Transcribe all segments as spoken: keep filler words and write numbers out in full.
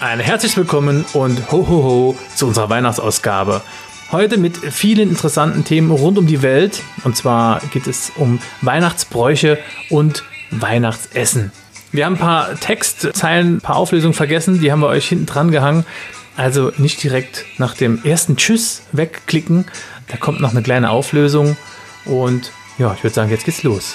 Ein herzlich willkommen und ho ho ho zu unserer Weihnachtsausgabe. Heute mit vielen interessanten Themen rund um die Welt. Und zwar geht es um Weihnachtsbräuche und Weihnachtsessen. Wir haben ein paar Textzeilen, ein paar Auflösungen vergessen, die haben wir euch hinten dran gehangen. Also nicht direkt nach dem ersten Tschüss wegklicken. Da kommt noch eine kleine Auflösung. Und ja, ich würde sagen, jetzt geht's los.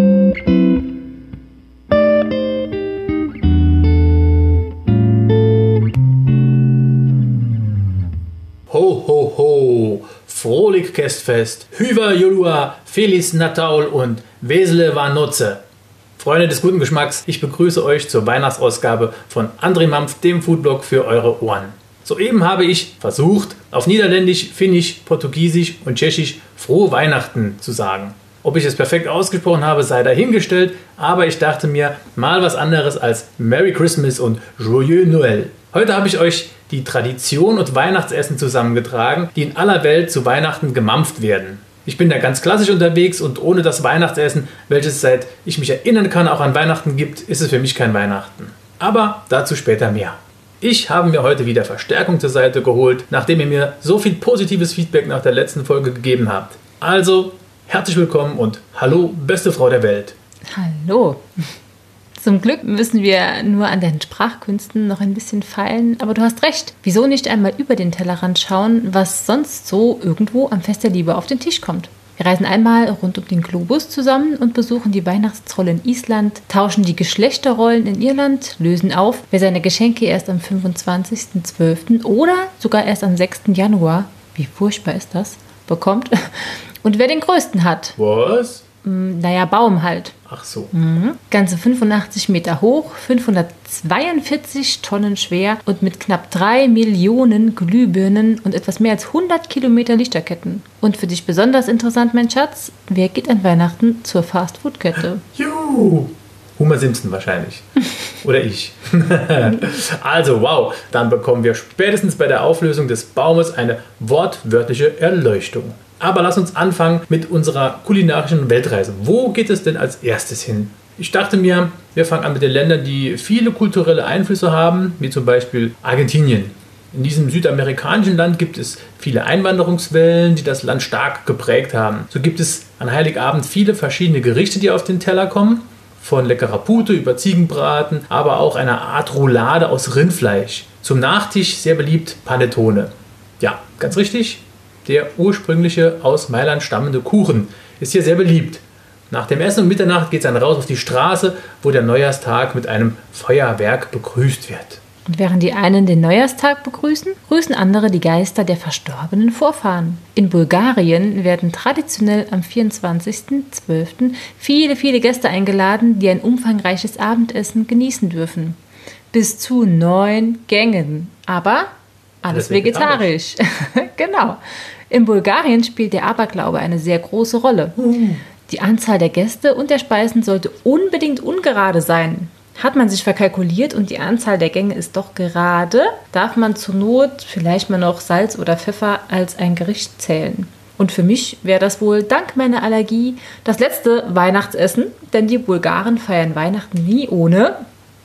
Ho, ho, ho, Frohlich Kästfest, Hyvä joulua, Feliz Natal und Wesele Vanotze. Freunde des guten Geschmacks, ich begrüße euch zur Weihnachtsausgabe von André Mampf, dem Foodblog für eure Ohren. Soeben habe ich versucht, auf Niederländisch, Finnisch, Portugiesisch und Tschechisch Frohe Weihnachten zu sagen. Ob ich es perfekt ausgesprochen habe, sei dahingestellt, aber ich dachte mir, mal was anderes als Merry Christmas und Joyeux Noël. Heute habe ich euch die Tradition und Weihnachtsessen zusammengetragen, die in aller Welt zu Weihnachten gemampft werden. Ich bin da ganz klassisch unterwegs und ohne das Weihnachtsessen, welches seit ich mich erinnern kann auch an Weihnachten gibt, ist es für mich kein Weihnachten. Aber dazu später mehr. Ich habe mir heute wieder Verstärkung zur Seite geholt, nachdem ihr mir so viel positives Feedback nach der letzten Folge gegeben habt. Also, herzlich willkommen und hallo, beste Frau der Welt. Hallo. Zum Glück müssen wir nur an den Sprachkünsten noch ein bisschen feilen, aber du hast recht. Wieso nicht einmal über den Tellerrand schauen, was sonst so irgendwo am Fest der Liebe auf den Tisch kommt? Wir reisen einmal rund um den Globus zusammen und besuchen die Weihnachtstrolle in Island, tauschen die Geschlechterrollen in Irland, lösen auf, wer seine Geschenke erst am fünfundzwanzigsten zwölften oder sogar erst am sechsten Januar, wie furchtbar ist das, bekommt und wer den größten hat. Was? Naja, Baum halt. Ach so. Mhm. Ganze fünfundachtzig Meter hoch, fünfhundertzweiundvierzig Tonnen schwer und mit knapp drei Millionen Glühbirnen und etwas mehr als hundert Kilometer Lichterketten. Und für dich besonders interessant, mein Schatz, wer geht an Weihnachten zur Fastfood-Kette? Juhu! Homer Simpson wahrscheinlich. Oder ich. Also, wow. Dann bekommen wir spätestens bei der Auflösung des Baumes eine wortwörtliche Erleuchtung. Aber lass uns anfangen mit unserer kulinarischen Weltreise. Wo geht es denn als erstes hin? Ich dachte mir, wir fangen an mit den Ländern, die viele kulturelle Einflüsse haben, wie zum Beispiel Argentinien. In diesem südamerikanischen Land gibt es viele Einwanderungswellen, die das Land stark geprägt haben. So gibt es an Heiligabend viele verschiedene Gerichte, die auf den Teller kommen. Von leckerer Pute über Ziegenbraten, aber auch einer Art Roulade aus Rindfleisch. Zum Nachtisch sehr beliebt Panettone. Ja, ganz richtig. Der ursprüngliche aus Mailand stammende Kuchen ist hier sehr beliebt. Nach dem Essen um Mitternacht geht es dann raus auf die Straße, wo der Neujahrstag mit einem Feuerwerk begrüßt wird. Und während die einen den Neujahrstag begrüßen, grüßen andere die Geister der verstorbenen Vorfahren. In Bulgarien werden traditionell am vierundzwanzigsten zwölften viele, viele Gäste eingeladen, die ein umfangreiches Abendessen genießen dürfen. Bis zu neun Gängen. Aber alles vegetarisch. Genau. In Bulgarien spielt der Aberglaube eine sehr große Rolle. Die Anzahl der Gäste und der Speisen sollte unbedingt ungerade sein. Hat man sich verkalkuliert und die Anzahl der Gänge ist doch gerade, darf man zur Not vielleicht mal noch Salz oder Pfeffer als ein Gericht zählen. Und für mich wäre das wohl dank meiner Allergie das letzte Weihnachtsessen, denn die Bulgaren feiern Weihnachten nie ohne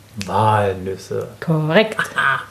Walnüsse. Korrekt.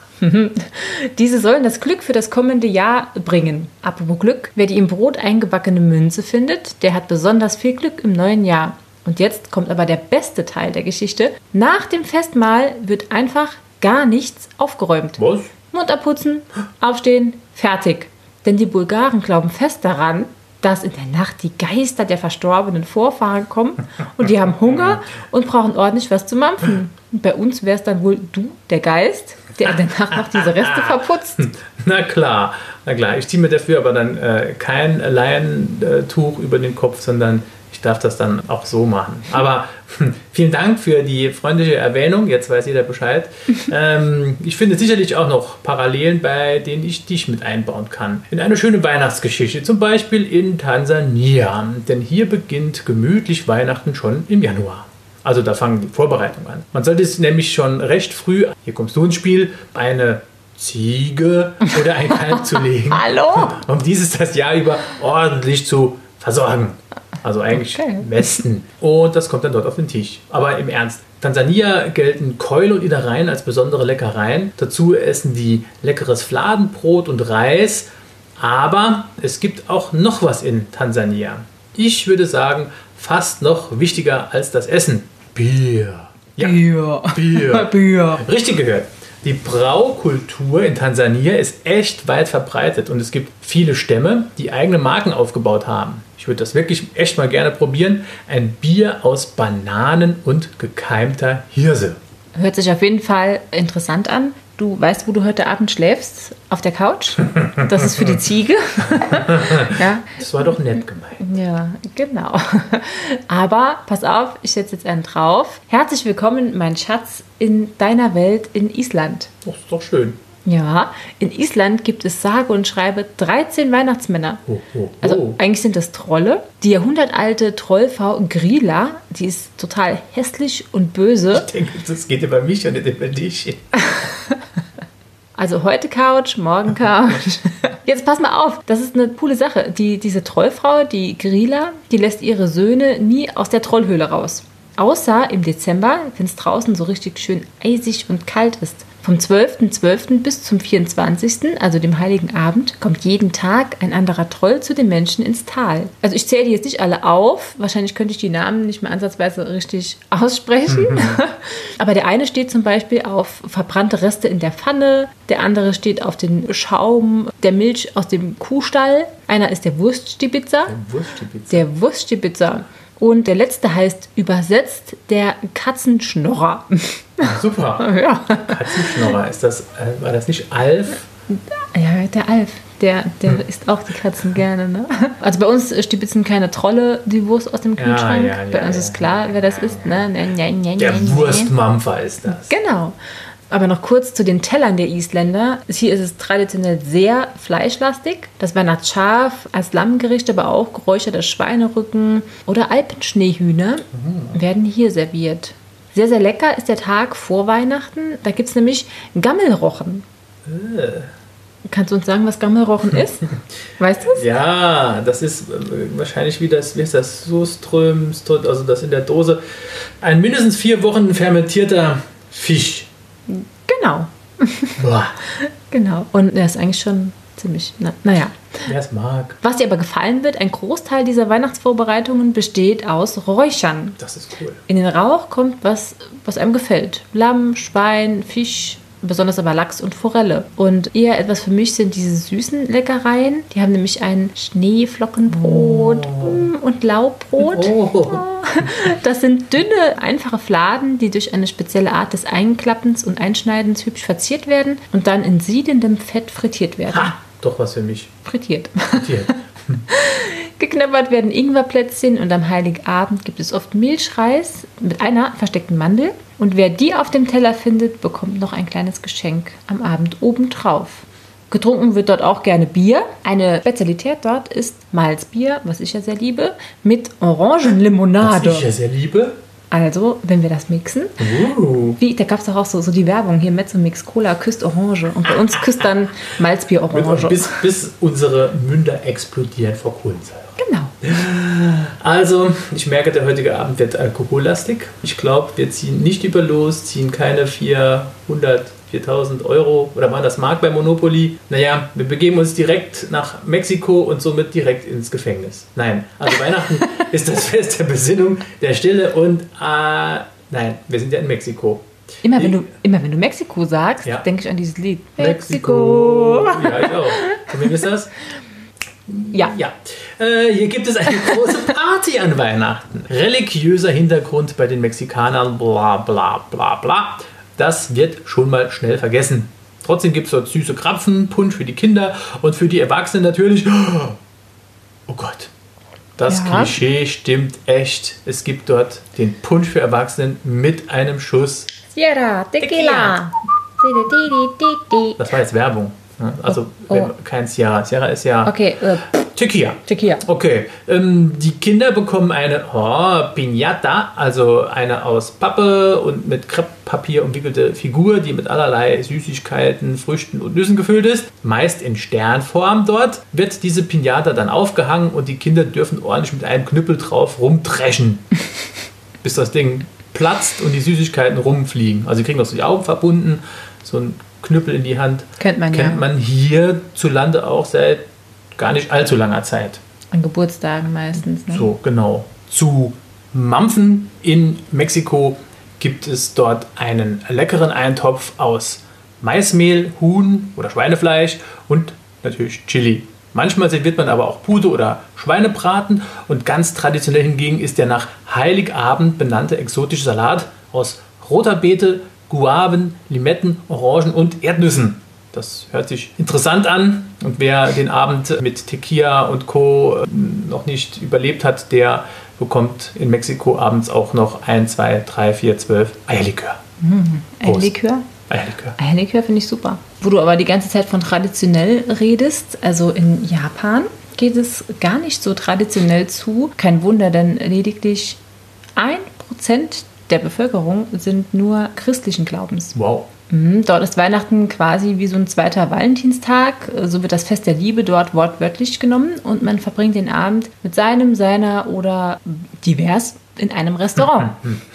Diese sollen das Glück für das kommende Jahr bringen. Apropos Glück, wer die im Brot eingebackene Münze findet, der hat besonders viel Glück im neuen Jahr. Und jetzt kommt aber der beste Teil der Geschichte. Nach dem Festmahl wird einfach gar nichts aufgeräumt. Was? Mund abputzen, aufstehen, fertig. Denn die Bulgaren glauben fest daran, dass in der Nacht die Geister der verstorbenen Vorfahren kommen und die haben Hunger und brauchen ordentlich was zu mampfen. Und bei uns wäre es dann wohl du, der Geist, der in der Nacht noch diese Reste verputzt. Na klar, na klar. Ich ziehe mir dafür aber dann äh, kein Leinentuch über den Kopf, sondern ich darf das dann auch so machen. Aber hm, vielen Dank für die freundliche Erwähnung. Jetzt weiß jeder Bescheid. Ähm, ich finde sicherlich auch noch Parallelen, bei denen ich dich mit einbauen kann. In eine schöne Weihnachtsgeschichte, zum Beispiel in Tansania. Denn hier beginnt gemütlich Weihnachten schon im Januar. Also da fangen die Vorbereitungen an. Man sollte es nämlich schon recht früh, hier kommst du ins Spiel, eine Ziege oder ein Kalb zu legen. Hallo? Um dieses das Jahr über ordentlich zu versorgen. Also eigentlich Okay. Westen. Und das kommt dann dort auf den Tisch. Aber im Ernst. Tansania gelten Keule und Innereien als besondere Leckereien. Dazu essen die leckeres Fladenbrot und Reis. Aber es gibt auch noch was in Tansania. Ich würde sagen, fast noch wichtiger als das Essen. Bier. Ja, Bier. Bier. Bier. Richtig gehört. Die Braukultur in Tansania ist echt weit verbreitet und es gibt viele Stämme, die eigene Marken aufgebaut haben. Ich würde das wirklich echt mal gerne probieren. Ein Bier aus Bananen und gekeimter Hirse. Hört sich auf jeden Fall interessant an. Du weißt, wo du heute Abend schläfst? Auf der Couch? Das ist für die Ziege. Ja. Das war doch nett gemeint. Ja, genau. Aber pass auf, ich setze jetzt einen drauf. Herzlich willkommen, mein Schatz, in deiner Welt in Island. Das ist doch schön. Ja, in Island gibt es sage und schreibe dreizehn Weihnachtsmänner. Oh, oh, oh. Also eigentlich sind das Trolle. Die jahrhundertalte Trollfrau Grilla, die ist total hässlich und böse. Ich denke, das geht über mich und nicht über dich. Also heute Couch, morgen Couch. Jetzt pass mal auf, das ist eine coole Sache. Die, diese Trollfrau, die Grilla, die lässt ihre Söhne nie aus der Trollhöhle raus. Außer im Dezember, wenn es draußen so richtig schön eisig und kalt ist. Vom zwölften zwölften bis zum vierundzwanzigsten, also dem Heiligen Abend, kommt jeden Tag ein anderer Troll zu den Menschen ins Tal. Also ich zähle die jetzt nicht alle auf. Wahrscheinlich könnte ich die Namen nicht mehr ansatzweise richtig aussprechen. Mhm. Aber der eine steht zum Beispiel auf verbrannte Reste in der Pfanne. Der andere steht auf den Schaum der Milch aus dem Kuhstall. Einer ist der Wurststibitzer. Der Wurststibitzer. Der Wurststibitzer. Und der letzte heißt übersetzt der Katzenschnorrer. Super. Ja. Katzenschnorrer, ist das, äh, war das nicht Alf? Ja, der Alf. Der, der hm. isst auch die Katzen gerne. Ne? Also bei uns stibitzen keine Trolle die Wurst aus dem Kühlschrank. Ja, ja, ja, bei uns ja, ist klar, wer das ist. Ne? Der Wurstmampfer ist das. Genau. Aber noch kurz zu den Tellern der Isländer. Hier ist es traditionell sehr fleischlastig. Das Weihnachtsschaf als Lammgericht, aber auch geräucherter Schweinerücken oder Alpenschneehühner mhm. werden hier serviert. Sehr, sehr lecker ist der Tag vor Weihnachten. Da gibt es nämlich Gammelrochen. Äh. Kannst du uns sagen, was Gammelrochen ist? Weißt du es? Ja, das ist wahrscheinlich wie das, wie ist das, Soström, also das in der Dose. Ein mindestens vier Wochen fermentierter Fisch. Genau. Boah. Genau. Und er ist eigentlich schon ziemlich, na, naja. Wer es mag. Was dir aber gefallen wird, ein Großteil dieser Weihnachtsvorbereitungen besteht aus Räuchern. Das ist cool. In den Rauch kommt was, was einem gefällt. Lamm, Schwein, Fisch, besonders aber Lachs und Forelle. Und eher etwas für mich sind diese süßen Leckereien. Die haben nämlich ein Schneeflockenbrot oh. und Laubbrot. Oh. Das sind dünne, einfache Fladen, die durch eine spezielle Art des Einklappens und Einschneidens hübsch verziert werden und dann in siedendem Fett frittiert werden. Ha, doch was für mich. Frittiert. Frittiert. Geknabbert werden Ingwerplätzchen und am Heiligabend gibt es oft Milchreis mit einer versteckten Mandel. Und wer die auf dem Teller findet, bekommt noch ein kleines Geschenk am Abend obendrauf. Getrunken wird dort auch gerne Bier. Eine Spezialität dort ist Malzbier, was ich ja sehr liebe, mit Orangenlimonade. Was ich ja sehr liebe. Also, wenn wir das mixen, uh. wie, da gab es doch auch so, so die Werbung hier, Mezzomix Cola küsst Orange und bei uns küsst dann Malzbier Orange. Bis, bis unsere Münder explodieren vor Kohlensäure. Genau. Also, ich merke, der heutige Abend wird alkohollastig. Ich glaube, wir ziehen nicht über los, ziehen keine vierhundert, viertausend Euro oder waren das Mark bei Monopoly. Naja, wir begeben uns direkt nach Mexiko und somit direkt ins Gefängnis. Nein, also Weihnachten ist das Fest der Besinnung, der Stille und äh, nein, wir sind ja in Mexiko. Immer wenn, du, immer wenn du Mexiko sagst, ja. denke ich an dieses Lied. Mexiko. Mexiko. Ja, ich auch. Und wem ist das? Ja. ja. Äh, hier gibt es eine große Party an Weihnachten. Religiöser Hintergrund bei den Mexikanern, bla bla bla bla. Das wird schon mal schnell vergessen. Trotzdem gibt es dort süße Krapfen, Punsch für die Kinder und für die Erwachsenen natürlich. Oh Gott, das ja. Klischee stimmt echt. Es gibt dort den Punsch für Erwachsenen mit einem Schuss Sierra, Tequila. Das war jetzt Werbung. Also Oh. wenn, kein Sierra. Sierra ist ja Okay, äh, Tequila. Tequila. Okay, ähm, die Kinder bekommen eine oh, Piñata, also eine aus Pappe und mit Krepppapier umwickelte Figur, die mit allerlei Süßigkeiten, Früchten und Nüssen gefüllt ist. Meist in Sternform dort wird diese Piñata dann aufgehangen und die Kinder dürfen ordentlich mit einem Knüppel drauf rumdreschen, bis das Ding platzt und die Süßigkeiten rumfliegen. Also sie kriegen noch so die Augen verbunden, so ein Knüppel in die Hand. Kennt man Kennt ja. man hierzulande auch seit gar nicht allzu langer Zeit. An Geburtstagen meistens. Ne? So, genau. Zu Mampfen in Mexiko gibt es dort einen leckeren Eintopf aus Maismehl, Huhn- oder Schweinefleisch und natürlich Chili. Manchmal serviert man aber auch Pute oder Schweinebraten und ganz traditionell hingegen ist der nach Heiligabend benannte exotische Salat aus roter Beete, Guaven, Limetten, Orangen und Erdnüssen. Das hört sich interessant an und wer den Abend mit Tequila und Co. noch nicht überlebt hat, der bekommt in Mexiko abends auch noch ein, zwei, drei, vier, zwölf Eierlikör. Prost. Eierlikör? Eierlikör. Eierlikör finde ich super. Wo du aber die ganze Zeit von traditionell redest, also in Japan geht es gar nicht so traditionell zu. Kein Wunder, denn lediglich ein Prozent der Bevölkerung sind nur christlichen Glaubens. Wow. Mhm, dort ist Weihnachten quasi wie so ein zweiter Valentinstag. So wird das Fest der Liebe dort wortwörtlich genommen und man verbringt den Abend mit seinem, seiner oder divers in einem Restaurant.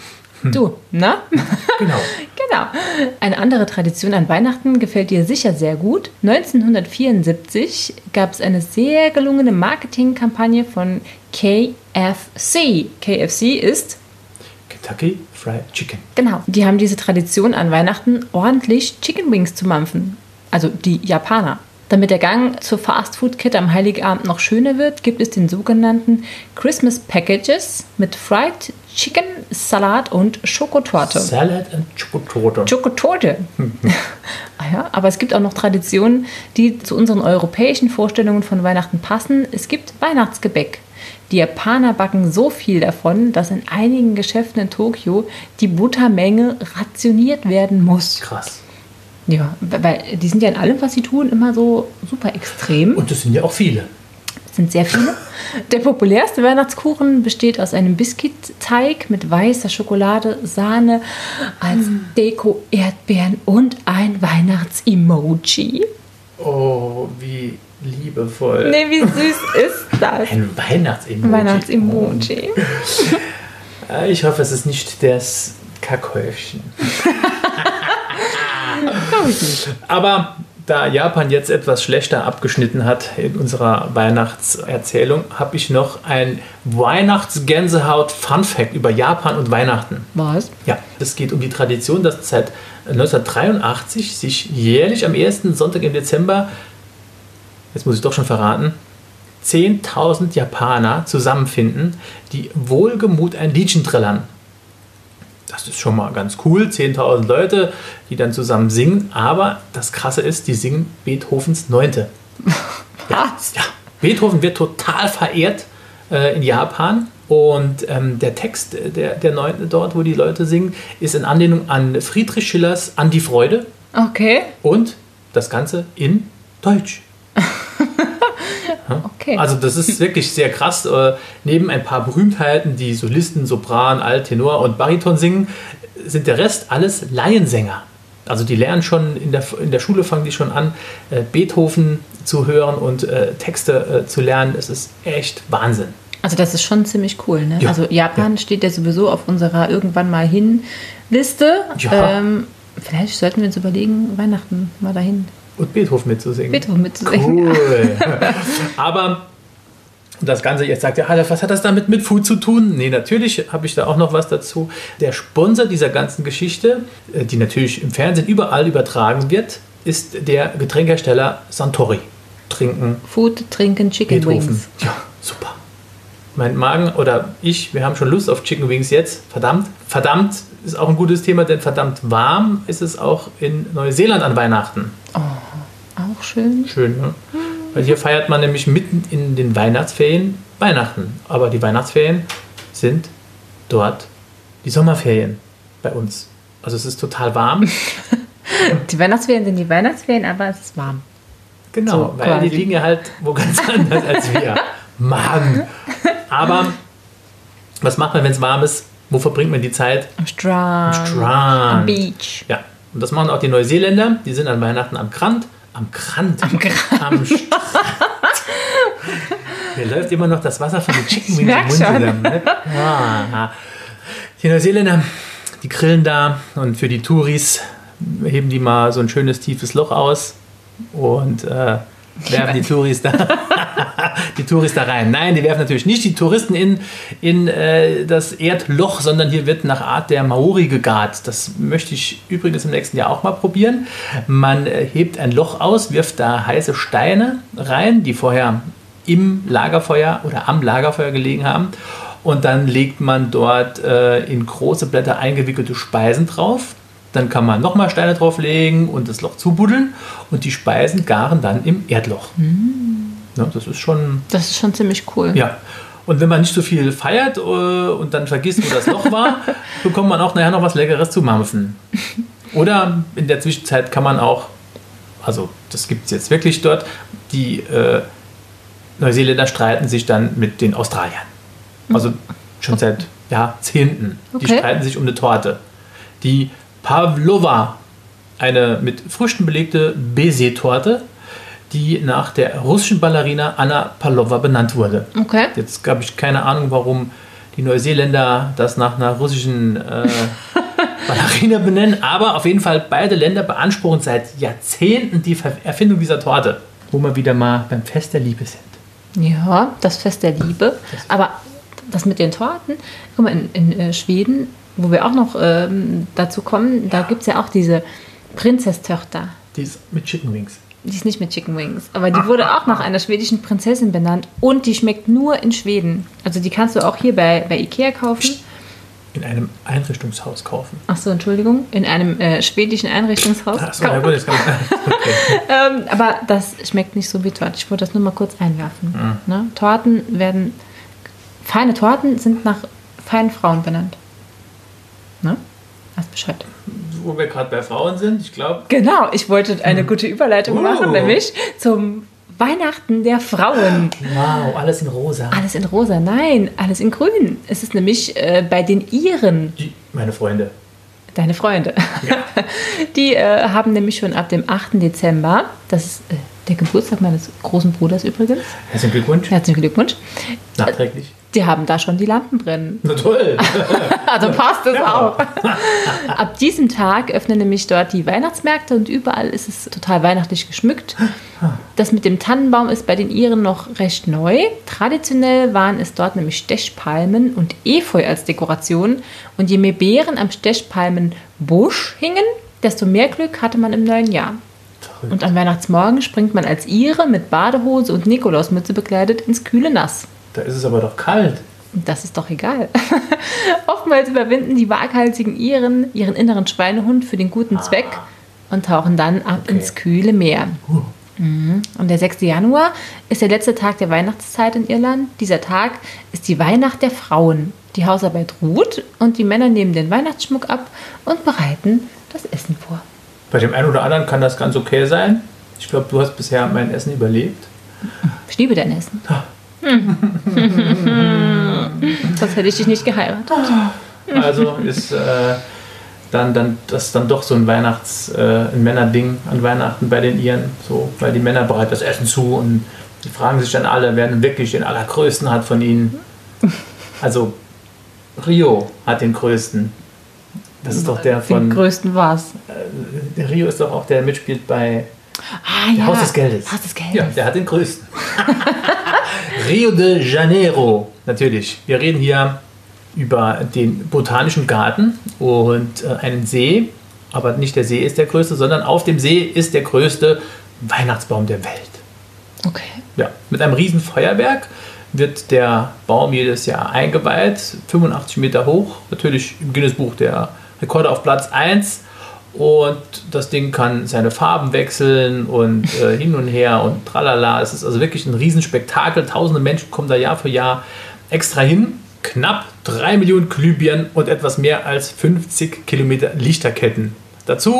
Du, ne? Genau. Genau. Eine andere Tradition an Weihnachten gefällt dir sicher sehr gut. neunzehnhundertvierundsiebzig gab es eine sehr gelungene Marketingkampagne von K F C. K F C ist... Kentucky Fried Chicken. Genau. Die haben diese Tradition an Weihnachten ordentlich Chicken Wings zu mampfen. Also die Japaner. Damit der Gang zur Fastfood-Kette am Heiligabend noch schöner wird, gibt es den sogenannten Christmas Packages mit Fried Chicken, Salat und Schokotorte. Salad und Schokotorte. Schokotorte. Ah ja, aber es gibt auch noch Traditionen, die zu unseren europäischen Vorstellungen von Weihnachten passen. Es gibt Weihnachtsgebäck. Die Japaner backen so viel davon, dass in einigen Geschäften in Tokio die Buttermenge rationiert werden muss. Krass. Ja, weil die sind ja in allem, was sie tun, immer so super extrem. Und das sind ja auch viele. Das sind sehr viele. Der populärste Weihnachtskuchen besteht aus einem Biskuitteig mit weißer Schokolade, Sahne, als Deko Erdbeeren und ein Weihnachts-Emoji. Oh, wie liebevoll. Nee, wie süß ist das? Ein Weihnachts-Emoji. Weihnachts-Emoji. Oh. Ich hoffe, es ist nicht das Kackhäufchen. Glaube ich nicht. Aber da Japan jetzt etwas schlechter abgeschnitten hat in unserer Weihnachtserzählung, habe ich noch ein Weihnachts-Gänsehaut-Fun-Fact über Japan und Weihnachten. Was? Ja, es geht um die Tradition, dass seit neunzehnhundertdreiundachtzig sich jährlich am ersten Sonntag im Dezember, jetzt muss ich doch schon verraten, zehntausend Japaner zusammenfinden, die wohlgemut ein Liedchen trällern. Das ist schon mal ganz cool, zehntausend Leute, die dann zusammen singen, aber das Krasse ist, die singen Beethovens Neunte. Was? Ja, Beethoven wird total verehrt äh, in Japan und ähm, der Text der, der Neunte dort, wo die Leute singen, ist in Anlehnung an Friedrich Schillers An die Freude Okay. und das Ganze in Deutsch. Okay. Also das ist wirklich sehr krass. Äh, neben ein paar Berühmtheiten, die Solisten, Sopran, Alt, Tenor und Bariton singen, sind der Rest alles Laiensänger. Also die lernen schon, in der, in der Schule fangen die schon an, äh, Beethoven zu hören und äh, Texte äh, zu lernen. Es ist echt Wahnsinn. Also das ist schon ziemlich cool, ne? Ja. Also Japan Ja. steht ja sowieso auf unserer irgendwann mal hin Liste. Ja. Ähm, vielleicht sollten wir uns überlegen, Weihnachten mal dahin. Und Beethoven mitzusingen. Beethoven mitzusingen. Cool. Aber das Ganze, jetzt sagt ihr, ah, was hat das damit mit Food zu tun? Nee, natürlich habe ich da auch noch was dazu. Der Sponsor dieser ganzen Geschichte, äh, die natürlich im Fernsehen überall übertragen wird, ist der Getränkehersteller Suntory. Trinken, Food, trinken, Chicken Beethoven. Wings. Ja, super. Mein Magen oder ich, wir haben schon Lust auf Chicken Wings jetzt. Verdammt. Verdammt ist auch ein gutes Thema, denn verdammt warm ist es auch in Neuseeland an Weihnachten. Auch schön. Schön, ne? Weil hier feiert man nämlich mitten in den Weihnachtsferien Weihnachten. Aber die Weihnachtsferien sind dort die Sommerferien bei uns. Also es ist total warm. Die Weihnachtsferien sind die Weihnachtsferien, aber es ist warm. Genau, So weil quasi. die liegen ja halt wo ganz anders als wir. Mann! Aber was macht man, wenn es warm ist? Wo verbringt man die Zeit? Am Strand. Am Strand. Am Beach. Ja, und das machen auch die Neuseeländer. Die sind an Weihnachten am Krant. Am Krant. Am Krant. Am Strand. Mir läuft immer noch das Wasser von den Chicken Wings im merk Mund schon. zusammen. Ne? Ah, die Neuseeländer, die grillen da und für die Touris heben die mal so ein schönes tiefes Loch aus und äh, werfen die Touris da die Touris da rein. Nein, die werfen natürlich nicht die Touristen in, in äh, das Erdloch, sondern hier wird nach Art der Maori gegart. Das möchte ich übrigens im nächsten Jahr auch mal probieren. Man äh, hebt ein Loch aus, wirft da heiße Steine rein, die vorher im Lagerfeuer oder am Lagerfeuer gelegen haben. Und dann legt man dort äh, in große Blätter eingewickelte Speisen drauf. Dann kann man nochmal Steine drauflegen und das Loch zubuddeln. Und die Speisen garen dann im Erdloch. Mm. Ja, das ist schon... Das ist schon ziemlich cool. Ja. Und wenn man nicht so viel feiert äh, und dann vergisst, wo das Loch war, bekommt man auch nachher noch was Leckeres zu mampfen. Oder in der Zwischenzeit kann man auch, also das gibt es jetzt wirklich dort, die äh, Neuseeländer streiten sich dann mit den Australiern. Also schon seit Jahrzehnten. Die Okay. streiten sich um eine Torte. Die Pavlova, eine mit Früchten belegte Baiser-Torte, die nach der russischen Ballerina Anna Pavlova benannt wurde. Okay. Jetzt habe ich keine Ahnung, warum die Neuseeländer das nach einer russischen äh, Ballerina benennen, aber auf jeden Fall beide Länder beanspruchen seit Jahrzehnten die Ver- Erfindung dieser Torte, wo wir wieder mal beim Fest der Liebe sind. Ja, das Fest der Liebe. Aber das mit den Torten, guck mal, in, in äh, Schweden, wo wir auch noch ähm, dazu kommen, da gibt es ja auch diese Prinzesstochter. Die ist mit Chicken Wings. Die ist nicht mit Chicken Wings, aber die wurde auch nach einer schwedischen Prinzessin benannt und die schmeckt nur in Schweden. Also die kannst du auch hier bei, bei Ikea kaufen. In einem Einrichtungshaus kaufen. Ach so, Entschuldigung, in einem äh, schwedischen Einrichtungshaus. Achso, ja gut, jetzt kann ich, okay. ähm, aber das schmeckt nicht so wie Torte. Ich wollte das nur mal kurz einwerfen. Mhm. Ne? Torten werden, feine Torten sind nach feinen Frauen benannt. Ne? Weißt Bescheid. Wo wir gerade bei Frauen sind, ich glaube, Genau, ich wollte eine gute Überleitung Oh. machen, nämlich zum Weihnachten der Frauen. wow, alles in rosa. Alles in rosa, nein, alles in grün. Es ist nämlich äh, bei den Iren, Die, meine Freunde. deine Freunde, Ja. die äh, haben nämlich schon ab dem achten Dezember, das ist äh, der Geburtstag meines großen Bruders übrigens, Herzlichen Glückwunsch. herzlichen Glückwunsch, Nachträglich. die haben da schon die Lampen brennen. Na toll. Also passt es Ja. auch. Ab diesem Tag öffnen nämlich dort die Weihnachtsmärkte und überall ist es total weihnachtlich geschmückt. Das mit dem Tannenbaum ist bei den Iren noch recht neu. Traditionell waren es dort nämlich Stechpalmen und Efeu als Dekoration. Und je mehr Beeren am Stechpalmenbusch hingen, desto mehr Glück hatte man im neuen Jahr. Und am Weihnachtsmorgen springt man als Ire mit Badehose und Nikolausmütze bekleidet ins kühle Nass. Da ist es aber doch kalt. Das ist doch egal. Oftmals überwinden die waghalsigen Iren ihren inneren Schweinehund für den guten Zweck und tauchen dann ab Okay. ins kühle Meer. Mhm. Und der sechste Januar ist der letzte Tag der Weihnachtszeit in Irland. Dieser Tag ist die Weihnacht der Frauen. Die Hausarbeit ruht und die Männer nehmen den Weihnachtsschmuck ab und bereiten das Essen vor. Bei dem einen oder anderen kann das ganz okay sein. Ich glaube, du hast bisher mein Essen überlebt. Ich liebe dein Essen. Sonst hätte ich dich nicht geheiratet. Also ist äh, dann, dann das dann doch so ein Weihnachts-, äh, ein Männerding an Weihnachten bei den Iren. So, weil die Männer bereiten das Essen zu und die fragen sich dann alle, wer denn wirklich den allergrößten hat von ihnen. Also Rio hat den größten. Das ist doch der Den von. größten war's. Der Rio ist doch auch der, der mitspielt bei Ah, ja. Haus des Geldes. Haus des Geldes. Ja, der hat den größten. Rio de Janeiro, natürlich. Wir reden hier über den Botanischen Garten und äh, einen See. Aber nicht der See ist der größte, sondern auf dem See ist der größte Weihnachtsbaum der Welt. Okay. Ja, mit einem riesen Feuerwerk wird der Baum jedes Jahr eingeweiht. fünfundachtzig Meter hoch. Natürlich im Guinness-Buch der Rekorde auf Platz eins. Und das Ding kann seine Farben wechseln und äh, hin und her und tralala. Es ist also wirklich ein Riesenspektakel. Tausende Menschen kommen da Jahr für Jahr extra hin. Knapp drei Millionen Glühbirnen und etwas mehr als fünfzig Kilometer Lichterketten. Dazu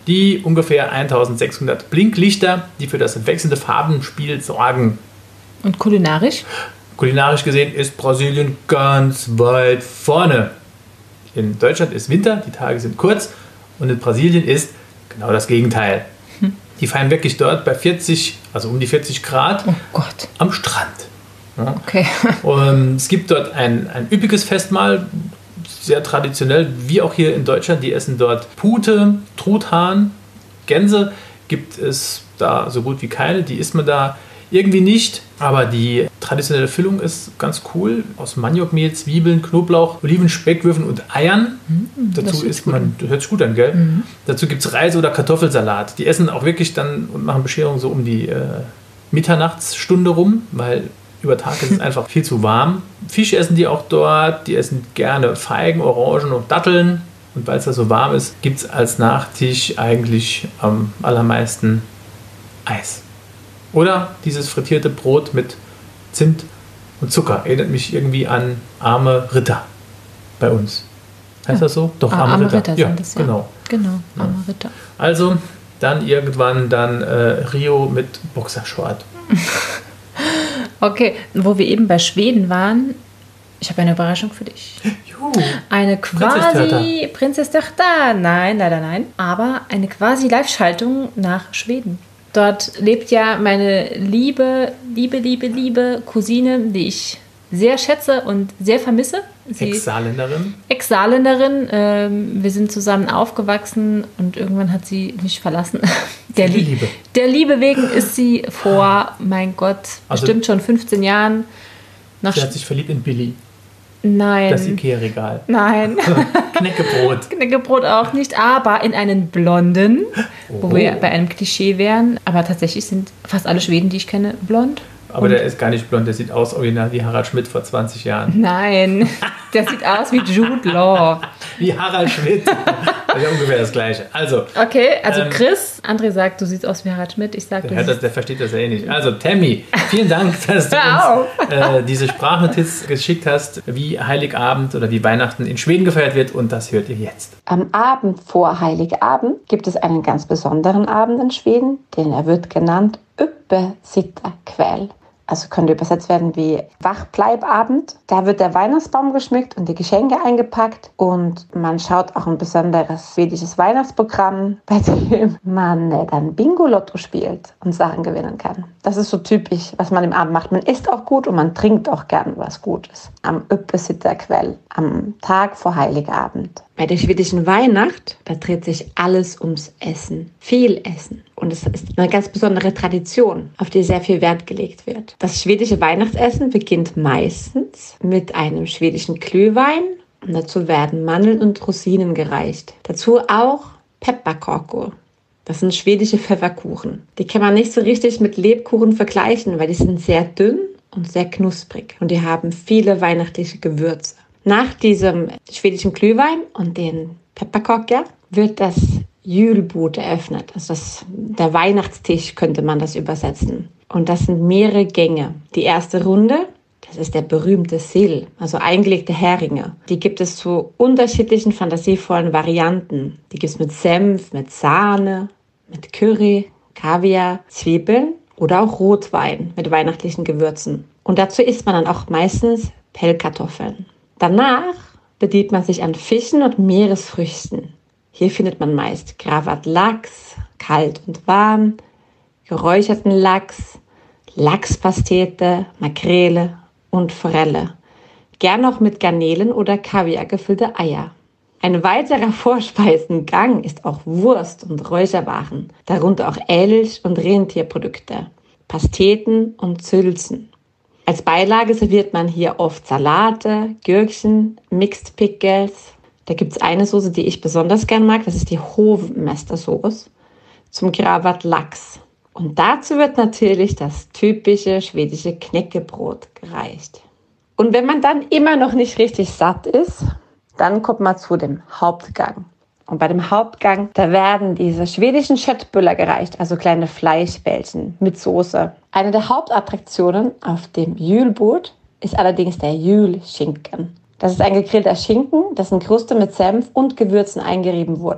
die ungefähr eintausendsechshundert Blinklichter, die für das wechselnde Farbenspiel sorgen. Und kulinarisch? Kulinarisch gesehen ist Brasilien ganz weit vorne. In Deutschland ist Winter, die Tage sind kurz, und in Brasilien ist genau das Gegenteil. Hm. Die feiern wirklich dort bei vierzig, also um die vierzig Grad oh Gott. am Strand. Ja. Okay. Und es gibt dort ein, ein üppiges Festmahl, sehr traditionell, wie auch hier in Deutschland. Die essen dort Pute, Truthahn, Gänse gibt es da so gut wie keine. Die isst man da irgendwie nicht, aber die traditionelle Füllung ist ganz cool. Aus Maniokmehl, Zwiebeln, Knoblauch, Oliven, Speckwürfeln und Eiern. Mhm, Dazu isst man, das hört sich gut an, gell? Mhm. Dazu gibt es Reis- oder Kartoffelsalat. Die essen auch wirklich dann und machen Bescherung so um die äh, Mitternachtsstunde rum, weil über Tag ist es einfach viel zu warm. Fisch essen die auch dort. Die essen gerne Feigen, Orangen und Datteln. Und weil es da so warm ist, gibt es als Nachtisch eigentlich am allermeisten Eis. Oder dieses frittierte Brot mit Zimt und Zucker. Erinnert mich irgendwie an arme Ritter bei uns. Heißt ja. das so? Doch, ah, arme, arme Ritter. Ritter ja, sind es, ja. Genau, genau arme ja. Ritter. Also dann irgendwann dann äh, Rio mit Boxershort. Okay, wo wir eben bei Schweden waren, ich habe eine Überraschung für dich. Juhu. Eine quasi Prinzesstochter. Nein, leider nein. Aber eine quasi Live-Schaltung nach Schweden. Dort lebt ja meine liebe, liebe, liebe, liebe Cousine, die ich sehr schätze und sehr vermisse. Sie Ex-Saarländerin. Ex-Saarländerin. Ähm, wir sind zusammen aufgewachsen und irgendwann hat sie mich verlassen. Der Die Liebe. Der Liebe wegen ist sie vor, mein Gott, also, bestimmt schon fünfzehn Jahren. Nach sie hat sich verliebt in Billy. Nein. Das Ikea-Regal. Nein. Knäckebrot. Knäckebrot auch nicht, aber in einen blonden, oh. wo wir bei einem Klischee wären. Aber tatsächlich sind fast alle Schweden, die ich kenne, blond. Aber der ist gar nicht blond, der sieht aus original wie Harald Schmidt vor zwanzig Jahren. Nein, der sieht aus wie Jude Law. Wie Harald Schmidt. Das ist ja ungefähr das Gleiche. Also, okay, also ähm, Chris, André sagt, du siehst aus wie Harald Schmidt. Ich sage, der, das, der versteht das ja eh nicht. Also, Tammy, vielen Dank, dass du uns äh, diese Sprachnotiz geschickt hast, wie Heiligabend oder wie Weihnachten in Schweden gefeiert wird. Und das hört ihr jetzt. Am Abend vor Heiligabend gibt es einen ganz besonderen Abend in Schweden, den er wird genannt Uppesittarkväll. Also könnte übersetzt werden wie Wachbleibabend. Da wird der Weihnachtsbaum geschmückt und die Geschenke eingepackt. Und man schaut auch ein besonderes schwedisches Weihnachtsprogramm, bei dem man dann Bingo-Lotto spielt und Sachen gewinnen kann. Das ist so typisch, was man im Abend macht. Man isst auch gut und man trinkt auch gern was Gutes. Am Uppesittarkväll, am Tag vor Heiligabend. Bei der schwedischen Weihnacht, da dreht sich alles ums Essen. Viel Essen. Und es ist eine ganz besondere Tradition, auf die sehr viel Wert gelegt wird. Das schwedische Weihnachtsessen beginnt meistens mit einem schwedischen Glühwein. Und dazu werden Mandeln und Rosinen gereicht. Dazu auch Pepparkakor. Das sind schwedische Pfefferkuchen. Die kann man nicht so richtig mit Lebkuchen vergleichen, weil die sind sehr dünn und sehr knusprig. Und die haben viele weihnachtliche Gewürze. Nach diesem schwedischen Glühwein und den Pepparkakor wird das Julbord eröffnet. Also das, der Weihnachtstisch könnte man das übersetzen. Und das sind mehrere Gänge. Die erste Runde, das ist der berühmte Sill, also eingelegte Heringe. Die gibt es zu unterschiedlichen fantasievollen Varianten. Die gibt es mit Senf, mit Sahne, mit Curry, Kaviar, Zwiebeln oder auch Rotwein mit weihnachtlichen Gewürzen. Und dazu isst man dann auch meistens Pellkartoffeln. Danach bedient man sich an Fischen und Meeresfrüchten. Hier findet man meist Gravat Lachs, kalt und warm, geräucherten Lachs, Lachspastete, Makrele und Forelle. Gern auch mit Garnelen oder Kaviar gefüllte Eier. Ein weiterer Vorspeisengang ist auch Wurst und Räucherwaren, darunter auch Elch- und Rentierprodukte, Pasteten und Sülzen. Als Beilage serviert man hier oft Salate, Gürkchen, Mixed Pickles. Da gibt es eine Soße, die ich besonders gern mag, das ist die Hovmästersoße zum Gravat Lachs. Und dazu wird natürlich das typische schwedische Knäckebrot gereicht. Und wenn man dann immer noch nicht richtig satt ist, dann kommt man zu dem Hauptgang. Und bei dem Hauptgang, da werden diese schwedischen Köttbullar gereicht, also kleine Fleischbällchen mit Soße. Eine der Hauptattraktionen auf dem Julbord ist allerdings der Julschinken. Das ist ein gegrillter Schinken, dessen Kruste mit Senf und Gewürzen eingerieben wurde.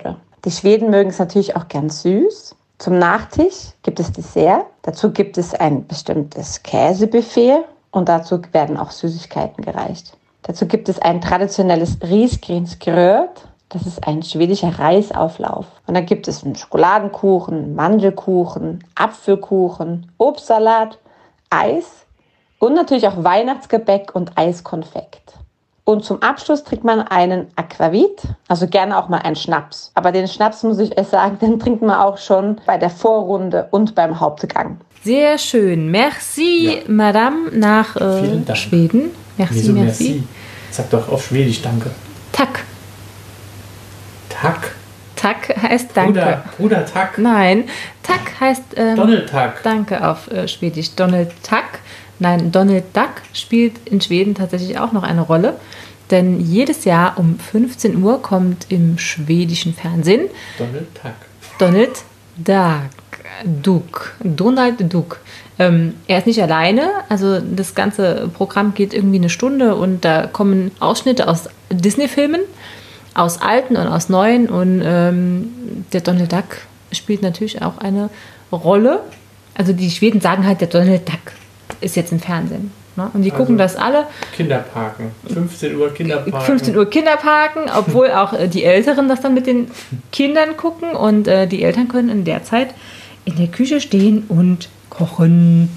Die Schweden mögen es natürlich auch gern süß. Zum Nachtisch gibt es Dessert. Dazu gibt es ein bestimmtes Käsebuffet und dazu werden auch Süßigkeiten gereicht. Dazu gibt es ein traditionelles Risgrynsgröt. Das ist ein schwedischer Reisauflauf. Und dann gibt es einen Schokoladenkuchen, Mandelkuchen, Apfelkuchen, Obstsalat, Eis und natürlich auch Weihnachtsgebäck und Eiskonfekt. Und zum Abschluss trinkt man einen Aquavit, also gerne auch mal einen Schnaps. Aber den Schnaps, muss ich euch sagen, den trinkt man auch schon bei der Vorrunde und beim Hauptgang. Sehr schön. Merci, ja. Madame, nach äh, Schweden. Merci, Wieso merci. merci? Sag doch auf Schwedisch Danke. Tack. Tack? Tack heißt Danke. Bruder, Bruder Tack. Nein, Tack heißt ähm, Donald Tack. Danke auf äh, Schwedisch. Donald Tack. Nein, Donald Duck spielt in Schweden tatsächlich auch noch eine Rolle. Denn jedes Jahr um fünfzehn Uhr kommt im schwedischen Fernsehen Donald Duck. Donald Duck. Duck. Donald Duck. Ähm, er ist nicht alleine. Also das ganze Programm geht irgendwie eine Stunde und da kommen Ausschnitte aus Disney-Filmen, aus alten und aus neuen. Und ähm, der Donald Duck spielt natürlich auch eine Rolle. Also die Schweden sagen halt, der Donald Duck ist jetzt im Fernsehen. Ne? Und die also gucken das alle. Kinderparken. fünfzehn Uhr Kinderparken. fünfzehn Uhr Kinderparken, obwohl auch äh, die Älteren das dann mit den Kindern gucken. Und äh, die Eltern können in der Zeit in der Küche stehen und kochen.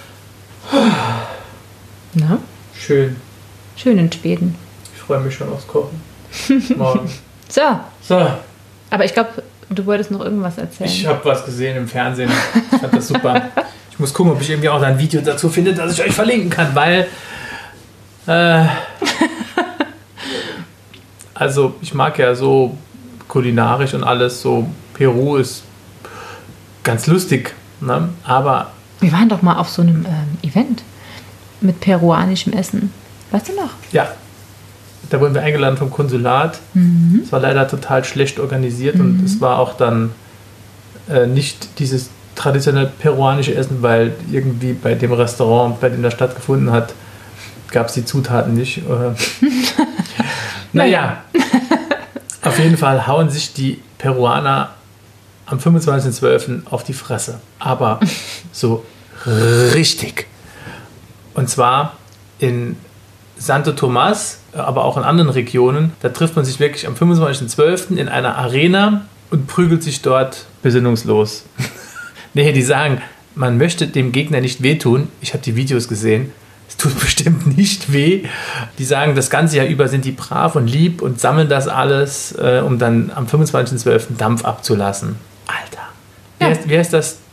Na? Schön. Schön in Schweden. Ich freue mich schon aufs Kochen. Morgen. So. So. Aber ich glaube, du wolltest noch irgendwas erzählen. Ich habe was gesehen im Fernsehen. Ich fand das super. Ich muss gucken, ob ich irgendwie auch ein Video dazu finde, das ich euch verlinken kann, weil äh, also ich mag ja so kulinarisch und alles, so Peru ist ganz lustig, ne? Aber wir waren doch mal auf so einem ähm, Event mit peruanischem Essen. Weißt du noch? Ja, da wurden wir eingeladen vom Konsulat. Mhm. Es war leider total schlecht organisiert mhm. und es war auch dann äh, nicht dieses traditionell peruanische Essen, weil irgendwie bei dem Restaurant, bei dem das stattgefunden hat, gab es die Zutaten nicht. Naja, auf jeden Fall hauen sich die Peruaner am fünfundzwanzigsten zwölften auf die Fresse. Aber so richtig. Und zwar in Santo Tomás, aber auch in anderen Regionen. Da trifft man sich wirklich am fünfundzwanzigsten zwölften in einer Arena und prügelt sich dort besinnungslos. Nee, die sagen, man möchte dem Gegner nicht wehtun. Ich habe die Videos gesehen. Es tut bestimmt nicht weh. Die sagen, das ganze Jahr über sind die brav und lieb und sammeln das alles, äh, um dann am fünfundzwanzigsten zwölften Dampf abzulassen. Alter. Wie, ja. heißt, wie heißt das?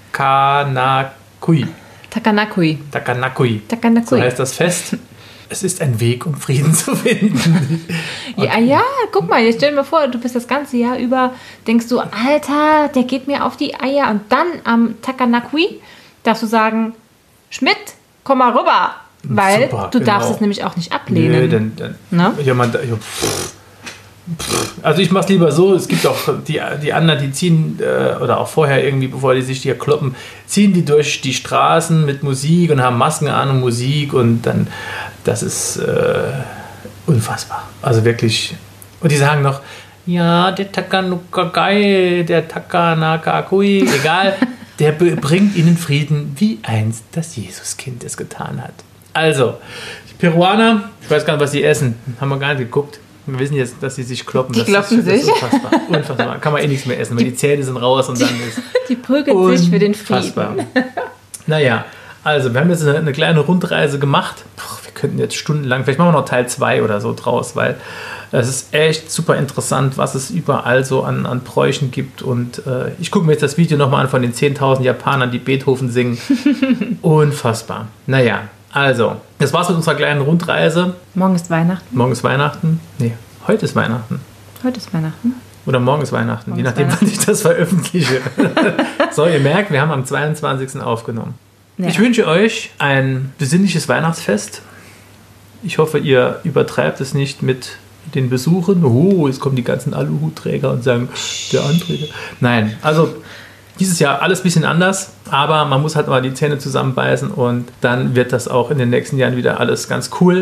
Takanakui. Takanakui. Takanakui. Takanakui. So heißt das Fest. Es ist ein Weg, um Frieden zu finden. Ja, ja, guck mal, jetzt stell dir mal vor, du bist das ganze Jahr über, denkst du, Alter, der geht mir auf die Eier. Und dann am Takanakui darfst du sagen, Schmidt, komm mal rüber. Weil Super, du genau. darfst es nämlich auch nicht ablehnen. Nee, dann, dann, ne? jemand, ja, pff, pff. Also ich mach's lieber so, es gibt auch die, die anderen, die ziehen, äh, oder auch vorher irgendwie, bevor die sich hier kloppen, ziehen die durch die Straßen mit Musik und haben Masken an und Musik und dann, das ist äh, unfassbar. Also wirklich. Und die sagen noch, ja, der Takanakui, der Takanakui, egal, der bringt ihnen Frieden, wie einst das Jesuskind es getan hat. Also, die Peruaner, ich weiß gar nicht, was sie essen, haben wir gar nicht geguckt. Wir wissen jetzt, dass sie sich kloppen. Die das kloppen ist, sich. Das ist unfassbar. Unfassbar. Kann man eh nichts mehr essen, weil die, die Zähne sind raus und dann ist. Die prügeln sich für den Frieden. Naja, also wir haben jetzt eine, eine kleine Rundreise gemacht. Puh, wir könnten jetzt stundenlang, vielleicht machen wir noch Teil zwei oder so draus, weil es ist echt super interessant, was es überall so an, an Bräuchen gibt. Und äh, ich gucke mir jetzt das Video nochmal an von den zehntausend Japanern, die Beethoven singen. Unfassbar. Naja. Also, das war's mit unserer kleinen Rundreise. Morgen ist Weihnachten. Morgen ist Weihnachten? Nee, heute ist Weihnachten. Heute ist Weihnachten. Oder morgen ist Weihnachten, morgen je nachdem, wann ich das veröffentliche. So, ihr merkt, wir haben am zweiundzwanzigsten aufgenommen. Ja. Ich wünsche euch ein besinnliches Weihnachtsfest. Ich hoffe, ihr übertreibt es nicht mit den Besuchen. Oh, jetzt kommen die ganzen Aluhutträger und sagen, der Anträger. Nein, also dieses Jahr alles ein bisschen anders, aber man muss halt mal die Zähne zusammenbeißen und dann wird das auch in den nächsten Jahren wieder alles ganz cool.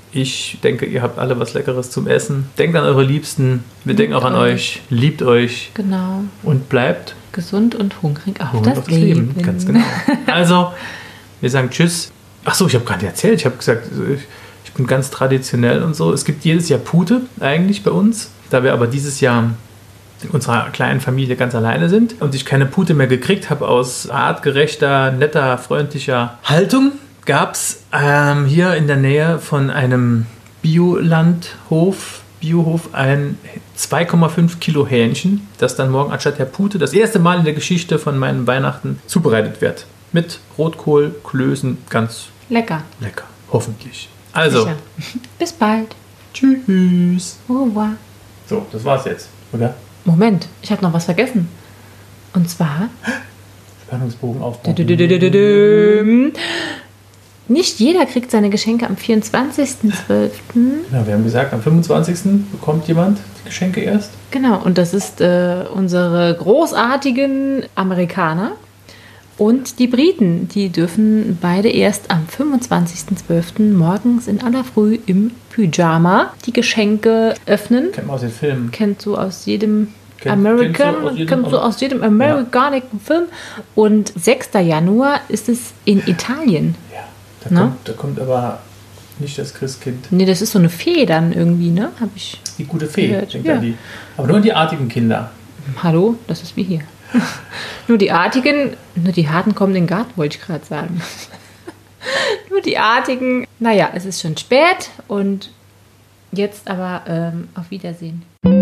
Ich denke, ihr habt alle was Leckeres zum Essen. Denkt an eure Liebsten. Wir denken auch an euch. Liebt euch. Genau. Und bleibt gesund und hungrig auf hungrig das auf das Leben. Leben. Ganz genau. Also, wir sagen Tschüss. Ach so, ich habe gerade erzählt. Ich habe gesagt, ich, ich bin ganz traditionell und so. Es gibt jedes Jahr Pute eigentlich bei uns. Da wir aber dieses Jahr in unserer kleinen Familie ganz alleine sind und ich keine Pute mehr gekriegt habe aus artgerechter, netter, freundlicher Haltung, gab es ähm, hier in der Nähe von einem Biolandhof, Biohof ein zwei Komma fünf Kilo Hähnchen, das dann morgen anstatt der Pute das erste Mal in der Geschichte von meinen Weihnachten zubereitet wird. Mit Rotkohl, Klößen, ganz Lecker. lecker, hoffentlich. Also, Sicher. Bis bald. tschüss. Au revoir. So, das war's jetzt, oder? Moment, ich habe noch was vergessen. Und zwar... Spannungsbogen aufbauen. Dü-dü-dü-dü-dü-düm. Nicht jeder kriegt seine Geschenke am vierundzwanzigsten zwölften Ja, wir haben gesagt, am fünfundzwanzigsten bekommt jemand die Geschenke erst. Genau, und das ist äh, unsere großartigen Amerikaner und die Briten. Die dürfen beide erst am fünfundzwanzigsten zwölften morgens in aller Früh im Pyjama die Geschenke öffnen. Kennt man aus den Filmen. Kennt so aus jedem Kennt- American, kennst du aus jedem kennt so Amer- aus jedem Amerikanischen Film. Und sechster Januar ist es in Italien. Ja, da, Na? kommt, da kommt aber nicht das Christkind. Nee, das ist so eine Fee dann irgendwie, ne? Hab ich. Die gute Fee, Gehört, denkt ja. an die. Aber nur die artigen Kinder. Hallo, das ist wie hier. Nur die Artigen, nur die Harten kommen in den Garten, wollte ich gerade sagen. Nur die Artigen. Naja, es ist schon spät und jetzt aber ähm, auf Wiedersehen.